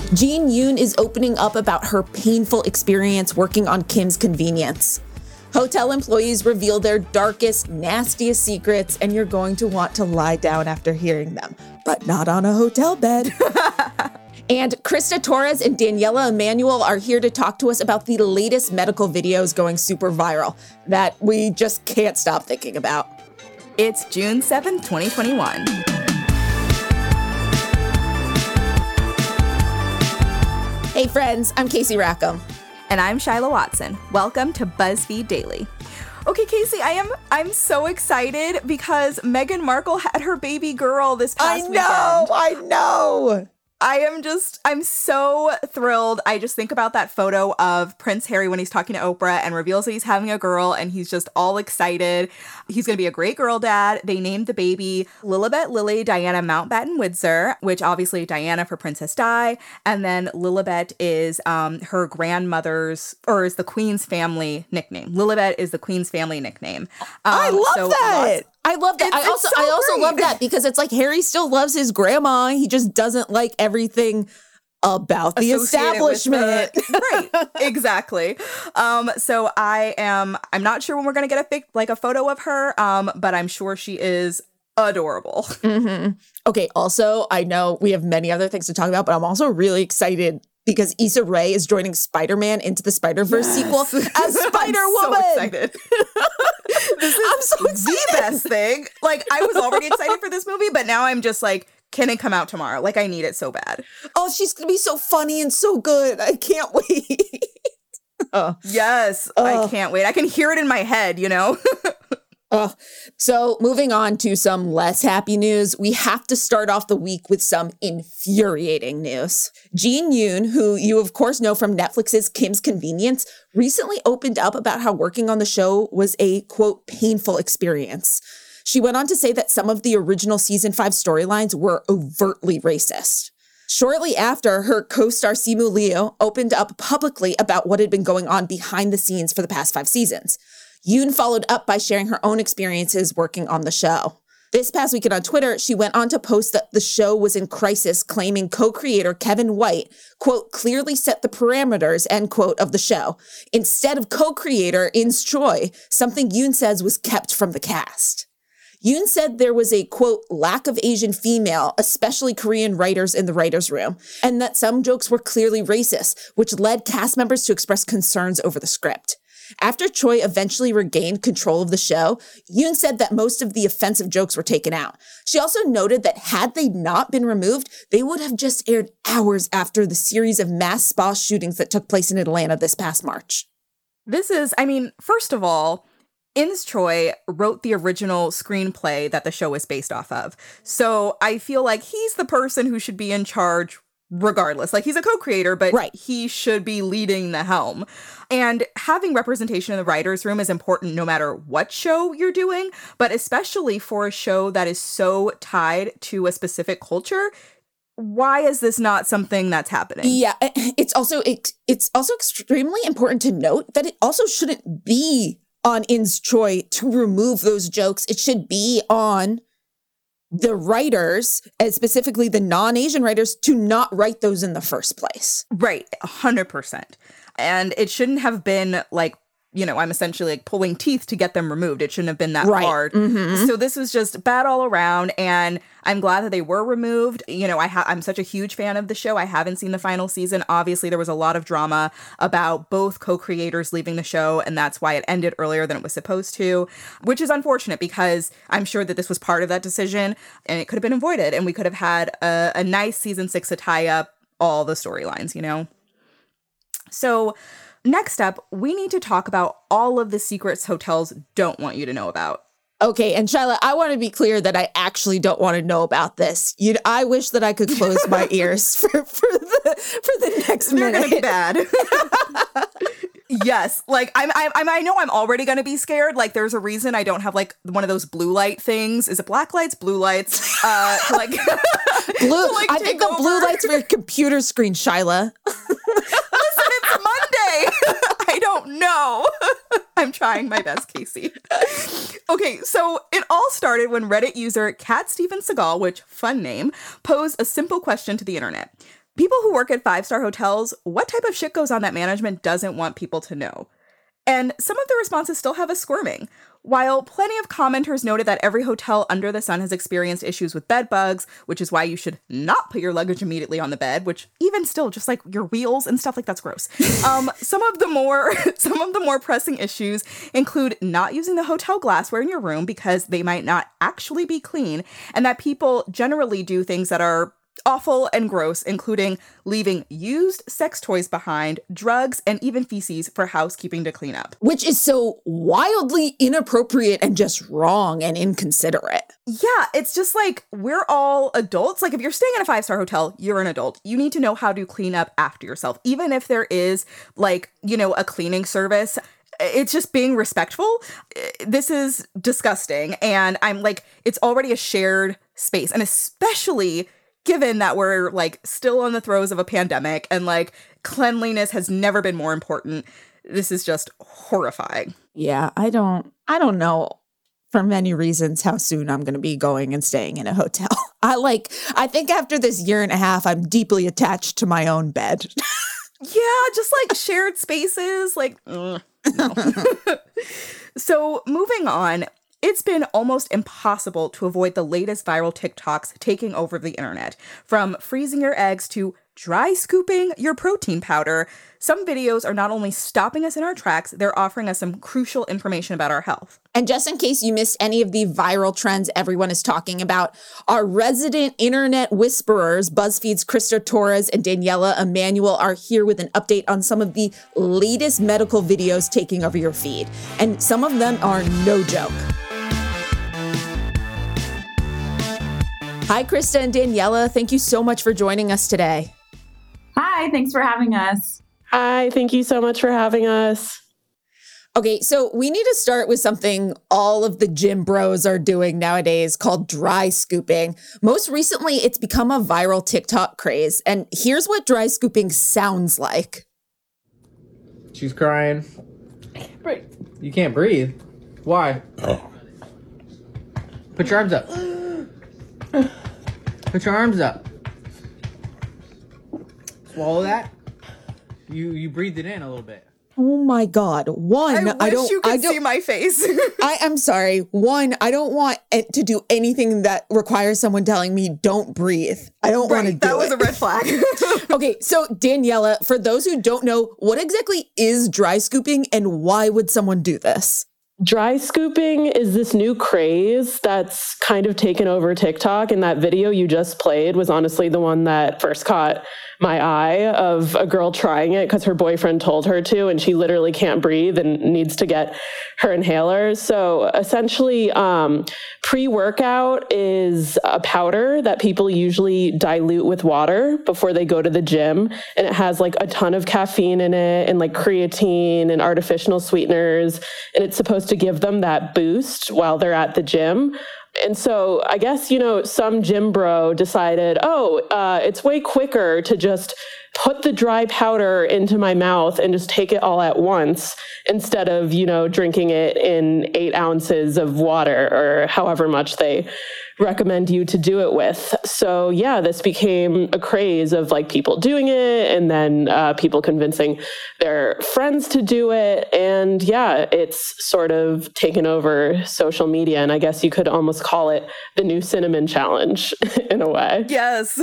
Jin Yoon is opening up about her painful experience working on Kim's convenience. Hotel employees reveal their darkest, nastiest secrets, and you're going to want to lie down after hearing them, but not on a hotel bed. And Krista Torres and Daniela Emanuel are here to talk to us about the latest medical videos going super viral that we just can't stop thinking about. It's June 7th, 2021. Hey friends, I'm Casey Rackham. And I'm Shyla Watson. Welcome to BuzzFeed Daily. Okay, Casey, I'm so excited because Meghan Markle had her baby girl this past weekend. I know. I'm so thrilled. I just think about that photo of Prince Harry when he's talking to Oprah and reveals that he's having a girl and he's just all excited. He's going to be a great girl dad. They named the baby Lilibet Lily Diana Mountbatten Windsor, which obviously Diana for Princess Di. And then Lilibet is her grandmother's, or is the Queen's family nickname. Lilibet is the Queen's family nickname. I love that. I love that. I also love that because it's like Harry still loves his grandma. He just doesn't like everything about the establishment. Right. Exactly. So I'm not sure when we're going to get a photo of her, but I'm sure she is adorable. Mm-hmm. Okay. Also, I know we have many other things to talk about, but I'm also really excited because Issa Rae is joining Spider-Man into the Spider-Verse sequel as Spider-Woman. I'm so excited. I'm so excited. The best thing. Like, I was already excited for this movie, but now I'm just like, can it come out tomorrow? Like, I need it so bad. Oh, she's going to be so funny and so good. I can't wait. Yes, I can't wait. I can hear it in my head, you know? So moving on to some less happy news, we have to start off the week with some infuriating news. Jin Yoon, who you of course know from Netflix's Kim's Convenience, recently opened up about how working on the show was a, quote, painful experience. She went on to say that some of the original season 5 storylines were overtly racist. Shortly after, her co-star Simu Liu opened up publicly about what had been going on behind the scenes for the past 5 seasons. Yoon followed up by sharing her own experiences working on the show. This past weekend on Twitter, she went on to post that the show was in crisis, claiming co-creator Kevin White, quote, clearly set the parameters, end quote, of the show. Instead of co-creator Ins Choi, something Yoon says was kept from the cast. Yoon said there was a, quote, lack of Asian female, especially Korean writers in the writer's room, and that some jokes were clearly racist, which led cast members to express concerns over the script. After Choi eventually regained control of the show, Yoon said that most of the offensive jokes were taken out. She also noted that had they not been removed, they would have just aired hours after the series of mass spa shootings that took place in Atlanta this past March. First of all, Ins Choi wrote the original screenplay that the show is based off of. So I feel like he's the person who should be in charge regardless. Like, he's a co-creator, but He should be leading the helm. And having representation in the writer's room is important no matter what show you're doing, but especially for a show that is so tied to a specific culture. Why is this not something that's happening? Yeah, it's also extremely important to note that it also shouldn't be on Ins Choi to remove those jokes. It should be on the writers, and specifically the non-Asian writers, to not write those in the first place. Right, 100%. And it shouldn't have been like, you know, I'm essentially like pulling teeth to get them removed. It shouldn't have been that hard. Mm-hmm. So this was just bad all around, and I'm glad that they were removed. You know, I'm such a huge fan of the show. I haven't seen the final season. Obviously, there was a lot of drama about both co-creators leaving the show, and that's why it ended earlier than it was supposed to, which is unfortunate because I'm sure that this was part of that decision, and it could have been avoided, and we could have had a nice season 6 to tie up all the storylines, you know? So next up, we need to talk about all of the secrets hotels don't want you to know about. Okay, and Shyla, I want to be clear that I actually don't want to know about this. I wish that I could close my ears for the next minute. They're gonna be bad. Yes, like I know I'm already gonna be scared. Like, there's a reason I don't have like one of those blue light things. Is it black lights, blue lights? Like blue. I think the blue lights for your computer screen, Shyla. Listen, it's Monday. I don't know. I'm trying my best, Casey. Okay, so it all started when Reddit user Cat Steven Seagal, which fun name, posed a simple question to the internet. People who work at 5-star hotels, what type of shit goes on that management doesn't want people to know? And some of the responses still have us squirming. While plenty of commenters noted that every hotel under the sun has experienced issues with bed bugs, which is why you should not put your luggage immediately on the bed, which even still, just like your wheels and stuff like that's gross. Some of the more pressing issues include not using the hotel glassware in your room because they might not actually be clean, and that people generally do things that are awful and gross, including leaving used sex toys behind, drugs, and even feces for housekeeping to clean up. Which is so wildly inappropriate and just wrong and inconsiderate. Yeah, it's just like, we're all adults. Like, if you're staying in a 5-star hotel, you're an adult. You need to know how to clean up after yourself. Even if there is, like, you know, a cleaning service, it's just being respectful. This is disgusting. And I'm like, it's already a shared space. And especially given that we're like still in the throes of a pandemic and like cleanliness has never been more important, this is just horrifying. Yeah, I don't know for many reasons how soon I'm going to be going and staying in a hotel. I think after this year and a half, I'm deeply attached to my own bed. Yeah, just like shared spaces, like, no. So moving on, it's been almost impossible to avoid the latest viral TikToks taking over the internet. From freezing your eggs to dry scooping your protein powder, some videos are not only stopping us in our tracks, they're offering us some crucial information about our health. And just in case you missed any of the viral trends everyone is talking about, our resident internet whisperers, BuzzFeed's Krista Torres and Daniela Emanuel, are here with an update on some of the latest medical videos taking over your feed. And some of them are no joke. Hi, Krista and Daniela. Thank you so much for joining us today. Hi, thanks for having us. Hi, thank you so much for having us. Okay, so we need to start with something all of the gym bros are doing nowadays called dry scooping. Most recently, it's become a viral TikTok craze. And here's what dry scooping sounds like. She's crying. You can't breathe. Why? Put your arms up. Put your arms up. Swallow that. You breathed it in a little bit. Oh my God. One, I wish you could see my face. I'm sorry. One, I don't want it to do anything that requires someone telling me don't breathe. I don't want to do it. That was a red flag. Okay, so Daniela, for those who don't know, what exactly is dry scooping and why would someone do this? Dry scooping is this new craze that's kind of taken over TikTok, and that video you just played was honestly the one that first caught my eye, of a girl trying it because her boyfriend told her to, and she literally can't breathe and needs to get her inhalers. So essentially, pre-workout is a powder that people usually dilute with water before they go to the gym, and it has like a ton of caffeine in it and like creatine and artificial sweeteners, and it's supposed to give them that boost while they're at the gym. And so I guess, some gym bro decided, it's way quicker to just put the dry powder into my mouth and just take it all at once instead of, drinking it in 8 ounces of water or however much they recommend you to do it with. So yeah, this became a craze of like people doing it and then people convincing their friends to do it. And yeah, it's sort of taken over social media. And I guess you could almost call it the new cinnamon challenge in a way. Yes.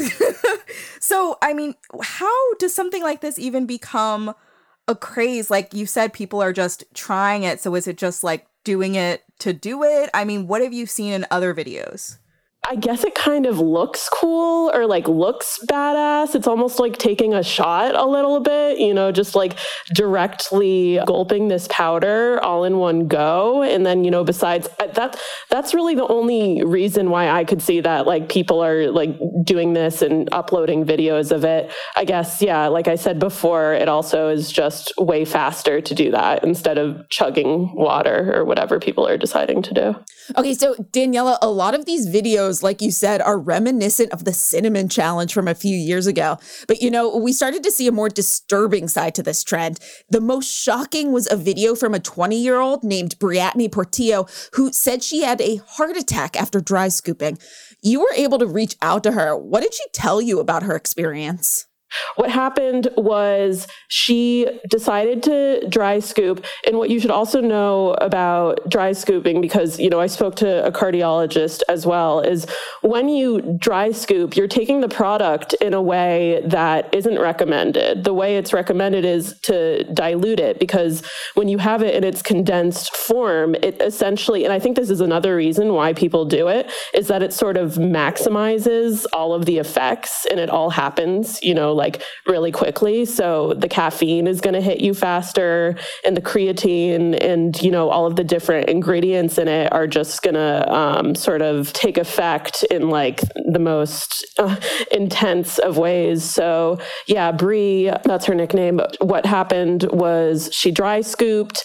So, I mean, how does something like this even become a craze? Like you said, people are just trying it. So is it just like doing it to do it? I mean, what have you seen in other videos? I guess it kind of looks cool or like looks badass. It's almost like taking a shot a little bit, just like directly gulping this powder all in one go. And then, besides that's really the only reason why I could see that like people are like doing this and uploading videos of it. I guess, yeah, like I said before, it also is just way faster to do that instead of chugging water or whatever people are deciding to do. Okay, so Daniela, a lot of these videos, like you said, are reminiscent of the cinnamon challenge from a few years ago. But, we started to see a more disturbing side to this trend. The most shocking was a video from a 20-year-old named Briatney Portillo who said she had a heart attack after dry scooping. You were able to reach out to her. What did she tell you about her experience? What happened was she decided to dry scoop. And what you should also know about dry scooping, because, I spoke to a cardiologist as well, is when you dry scoop, you're taking the product in a way that isn't recommended. The way it's recommended is to dilute it, because when you have it in its condensed form, it essentially, and I think this is another reason why people do it, is that it sort of maximizes all of the effects and it all happens, really quickly. So the caffeine is going to hit you faster, and the creatine and, all of the different ingredients in it are just going to sort of take effect in like the most intense of ways. So yeah, Brie, that's her nickname. What happened was she dry scooped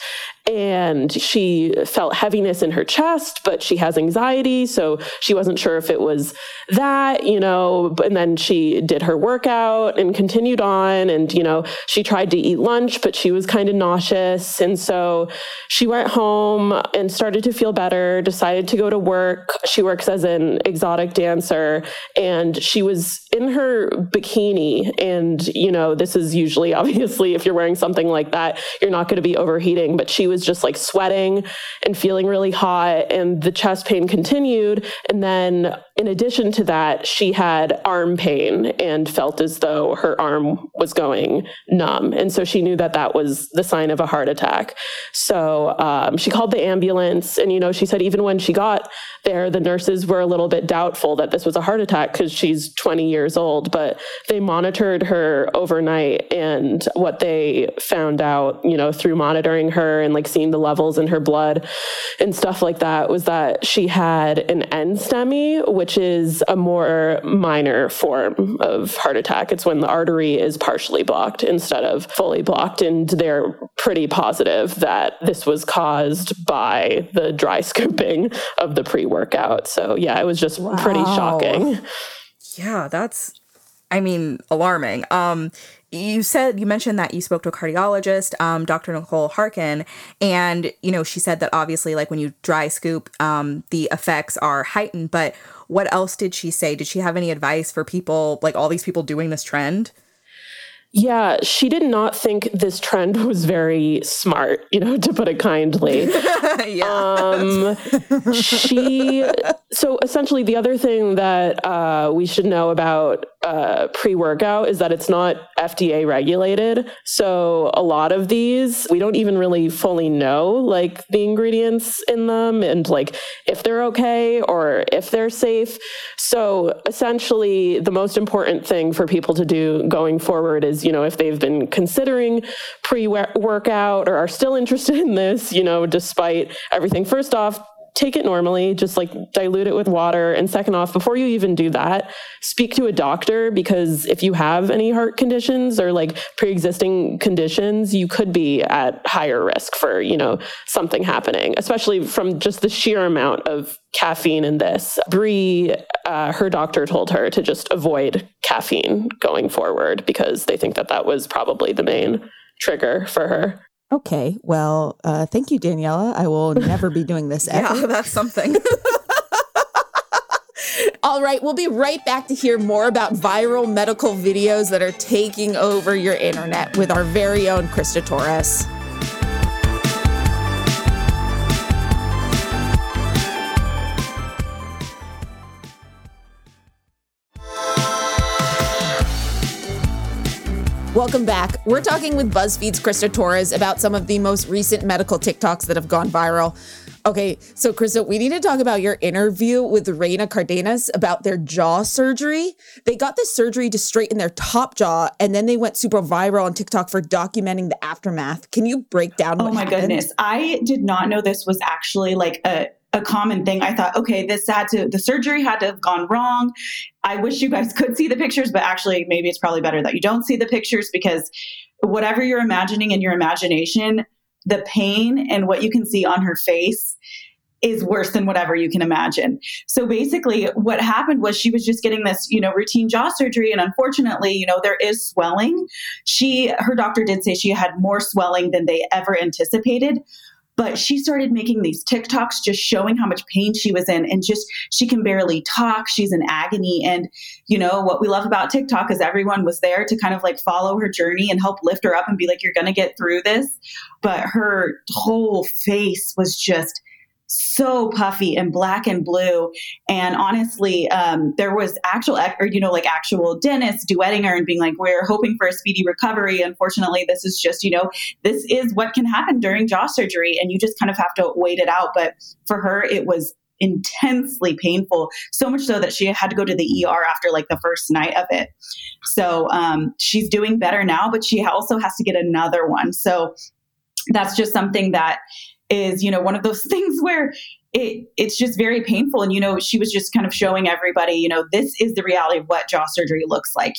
and she felt heaviness in her chest, but she has anxiety. So she wasn't sure if it was that, and then she did her workout and continued on. And, she tried to eat lunch, but she was kind of nauseous. And so she went home and started to feel better, decided to go to work. She works as an exotic dancer, and she was in her bikini. And, this is usually, obviously, if you're wearing something like that, you're not going to be overheating, but she was just like sweating and feeling really hot, and the chest pain continued. And then in addition to that, she had arm pain and felt as though her arm was going numb. And so she knew that that was the sign of a heart attack. So she called the ambulance, and, she said even when she got there, the nurses were a little bit doubtful that this was a heart attack because she's 20 years old, but they monitored her overnight. And what they found out, through monitoring her and like seeing the levels in her blood and stuff like that, was that she had an NSTEMI, which is a more minor form of heart attack. It's when the artery is partially blocked instead of fully blocked. And they're pretty positive that this was caused by the dry scooping of the pre-workout. So yeah, it was just pretty shocking. Yeah, that's, alarming. You mentioned that you spoke to a cardiologist, Dr. Nicole Harkin, and, she said that obviously, like when you dry scoop, the effects are heightened, but what else did she say? Did she have any advice for people, like all these people doing this trend? Yeah, she did not think this trend was very smart, to put it kindly. So essentially the other thing that we should know about pre-workout is that it's not FDA regulated. So a lot of these, we don't even really fully know like the ingredients in them and like if they're okay or if they're safe. So essentially the most important thing for people to do going forward is, if they've been considering pre-workout or are still interested in this, despite everything, first off, take it normally, just like dilute it with water. And second off, before you even do that, speak to a doctor, because if you have any heart conditions or like pre-existing conditions, you could be at higher risk for, something happening, especially from just the sheer amount of caffeine in this. Brie, her doctor told her to just avoid caffeine going forward because they think that was probably the main trigger for her. Okay, well, thank you, Daniela. I will never be doing this ever. Yeah, that's something. All right, we'll be right back to hear more about viral medical videos that are taking over your internet with our very own Krista Torres. Welcome back. We're talking with BuzzFeed's Krista Torres about some of the most recent medical TikToks that have gone viral. Okay, so Krista, we need to talk about your interview with Reina Cardenas about their jaw surgery. They got this surgery to straighten their top jaw, and then they went super viral on TikTok for documenting the aftermath. Can you break down what happened? Oh my goodness. I did not know this was actually like a common thing. I thought, okay, the surgery had to have gone wrong. I wish you guys could see the pictures, but actually maybe it's probably better that you don't see the pictures, because whatever you're imagining in your imagination, the pain and what you can see on her face is worse than whatever you can imagine. So basically what happened was she was just getting this, routine jaw surgery. And unfortunately, there is swelling. Her doctor did say she had more swelling than they ever anticipated. But she started making these TikToks just showing how much pain she was in, and just she can barely talk. She's in agony. And, what we love about TikTok is everyone was there to kind of like follow her journey and help lift her up and be like, you're going to get through this. But her whole face was just so puffy and black and blue. And honestly, there was actual dentists duetting her and being like, we're hoping for a speedy recovery. Unfortunately, this is just, this is what can happen during jaw surgery, and you just kind of have to wait it out. But for her, it was intensely painful, so much so that she had to go to the ER after like the first night of it. So she's doing better now, but she also has to get another one. So that's just something that is, one of those things where it's just very painful. And, she was just kind of showing everybody, this is the reality of what jaw surgery looks like,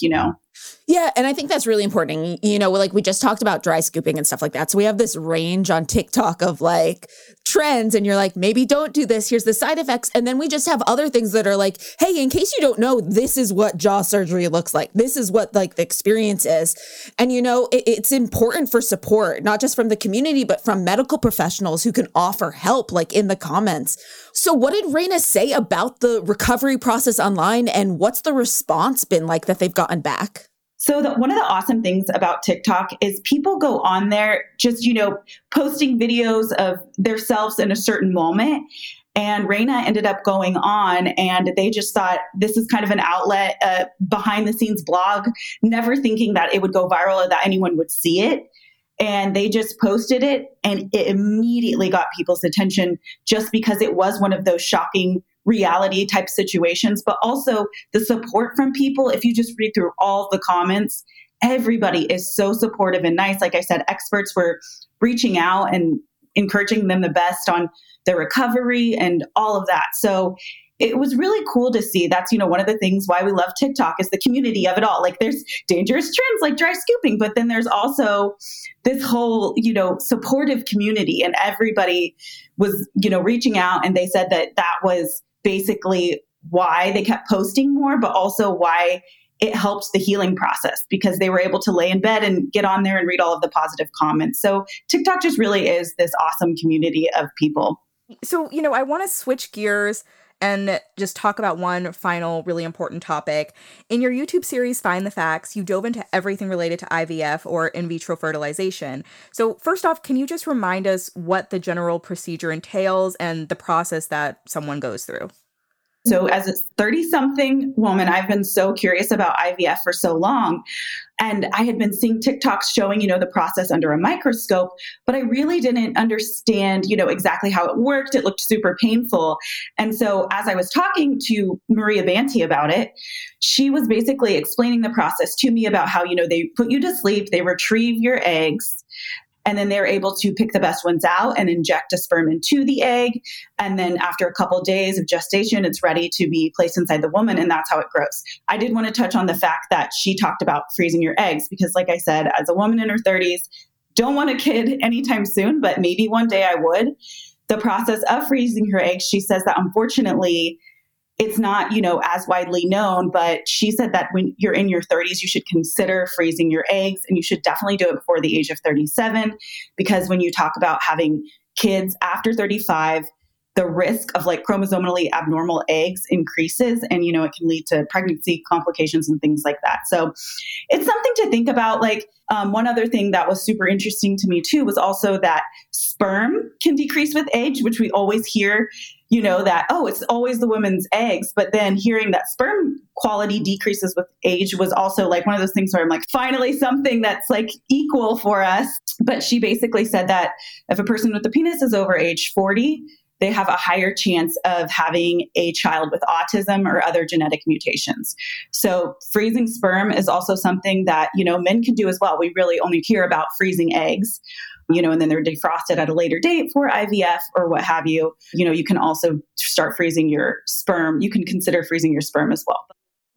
Yeah. And I think that's really important. Like we just talked about dry scooping and stuff like that. So we have this range on TikTok of like trends, and you're like, maybe don't do this. Here's the side effects. And then we just have other things that are like, hey, in case you don't know, this is what jaw surgery looks like. This is what like the experience is. And, it's important for support, not just from the community, but from medical professionals who can offer help, like in the comments. So what did Raina say about the recovery process online, and what's the response been like that they've gotten back? So one of the awesome things about TikTok is people go on there just, posting videos of themselves in a certain moment. And Raina ended up going on, and they just thought this is kind of an outlet, behind the scenes blog, never thinking that it would go viral or that anyone would see it. And they just posted it, and it immediately got people's attention just because it was one of those shocking reality type situations, but also the support from people. If you just read through all the comments, everybody is so supportive and nice. Like I said, experts were reaching out and encouraging them the best on their recovery and all of that. So it was really cool to see. That's, one of the things why we love TikTok is the community of it all. Like there's dangerous trends like dry scooping, but then there's also this whole, supportive community, and everybody was, reaching out, and they said that was basically why they kept posting more, but also why it helped the healing process, because they were able to lay in bed and get on there and read all of the positive comments. So TikTok just really is this awesome community of people. So, I want to switch gears and just talk about one final really important topic. In your YouTube series, Find the Facts, you dove into everything related to IVF, or in vitro fertilization. So first off, can you just remind us what the general procedure entails and the process that someone goes through? So as a 30-something woman, I've been so curious about IVF for so long. And I had been seeing TikToks showing, the process under a microscope, but I really didn't understand, exactly how it worked. It looked super painful. And so as I was talking to Maria Banti about it, she was basically explaining the process to me about how, they put you to sleep, they retrieve your eggs, and then they're able to pick the best ones out and inject a sperm into the egg. And then after a couple of days of gestation, it's ready to be placed inside the woman, and that's how it grows. I did want to touch on the fact that she talked about freezing your eggs, because like I said, as a woman in her 30s, don't want a kid anytime soon, but maybe one day I would. The process of freezing her eggs, she says that unfortunately, it's not, as widely known, but she said that when you're in your 30s, you should consider freezing your eggs, and you should definitely do it before the age of 37, because when you talk about having kids after 35, the risk of like chromosomally abnormal eggs increases, and, it can lead to pregnancy complications and things like that. So it's something to think about. Like one other thing that was super interesting to me too was also that sperm can decrease with age, which we always hear, that, oh, it's always the woman's eggs. But then hearing that sperm quality decreases with age was also like one of those things where I'm like, finally something that's like equal for us. But she basically said that if a person with a penis is over age 40, they have a higher chance of having a child with autism or other genetic mutations. So freezing sperm is also something that, men can do as well. We really only hear about freezing eggs, and then they're defrosted at a later date for IVF or what have you. You can also start freezing your sperm. You can consider freezing your sperm as well.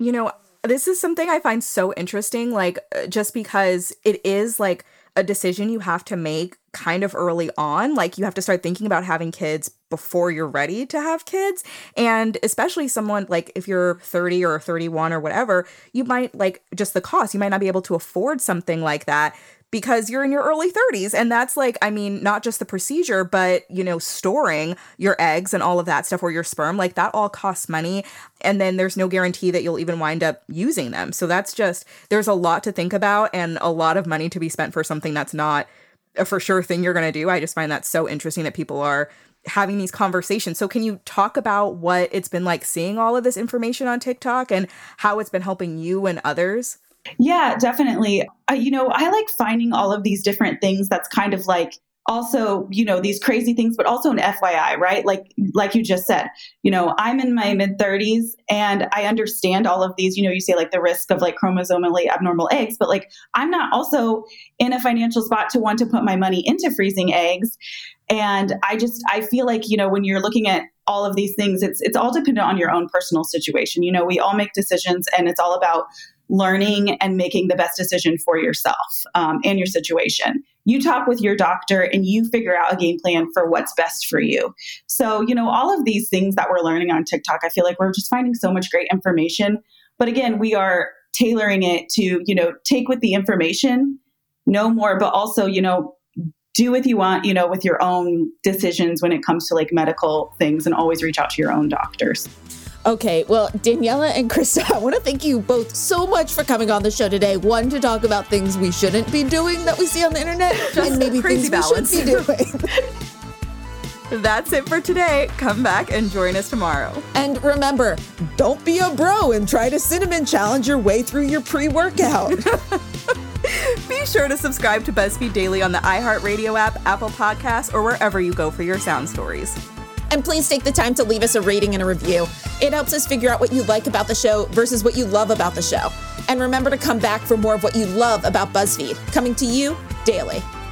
This is something I find so interesting, like just because it is like a decision you have to make kind of early on. Like you have to start thinking about having kids before you're ready to have kids. And especially someone like if you're 30 or 31 or whatever, you might like just the cost, you might not be able to afford something like that. because you're in your early 30s. And that's like, I mean, not just the procedure, but, you know, storing your eggs and all of that stuff, or your sperm, like that all costs money. And then there's no guarantee that you'll even wind up using them. So that's just, there's a lot to think about and a lot of money to be spent for something that's not a for sure thing you're going to do. I just find that so interesting that people are having these conversations. So can you talk about what it's been like seeing all of this information on TikTok and how it's been helping you and others? Yeah, definitely. You know, I like finding all of these different things that's kind of like also, you know, these crazy things, but also an FYI, right? Like you just said, you know, I'm in my mid 30s and I understand all of these, you know, you say like the risk of like chromosomally abnormal eggs, but like I'm not also in a financial spot to want to put my money into freezing eggs. And I feel like, you know, when you're looking at all of these things, it's all dependent on your own personal situation. You know, we all make decisions and it's all about learning and making the best decision for yourself and your situation. You talk with your doctor and you figure out a game plan for what's best for you. So, you know, all of these things that we're learning on TikTok, I feel like we're just finding so much great information. But again, we are tailoring it to, you know, take with the information, know more, but also, you know, do what you want, you know, with your own decisions when it comes to like medical things, and always reach out to your own doctors. Okay, well, Daniela and Krista, I want to thank you both so much for coming on the show today. One, to talk about things we shouldn't be doing that we see on the internet, and maybe things balance we should be doing. That's it for today. Come back and join us tomorrow. And remember, don't be a bro and try to cinnamon challenge your way through your pre-workout. Be sure to subscribe to BuzzFeed Daily on the iHeartRadio app, Apple Podcasts, or wherever you go for your sound stories. And please take the time to leave us a rating and a review. It helps us figure out what you like about the show versus what you love about the show. And remember to come back for more of what you love about BuzzFeed, coming to you daily.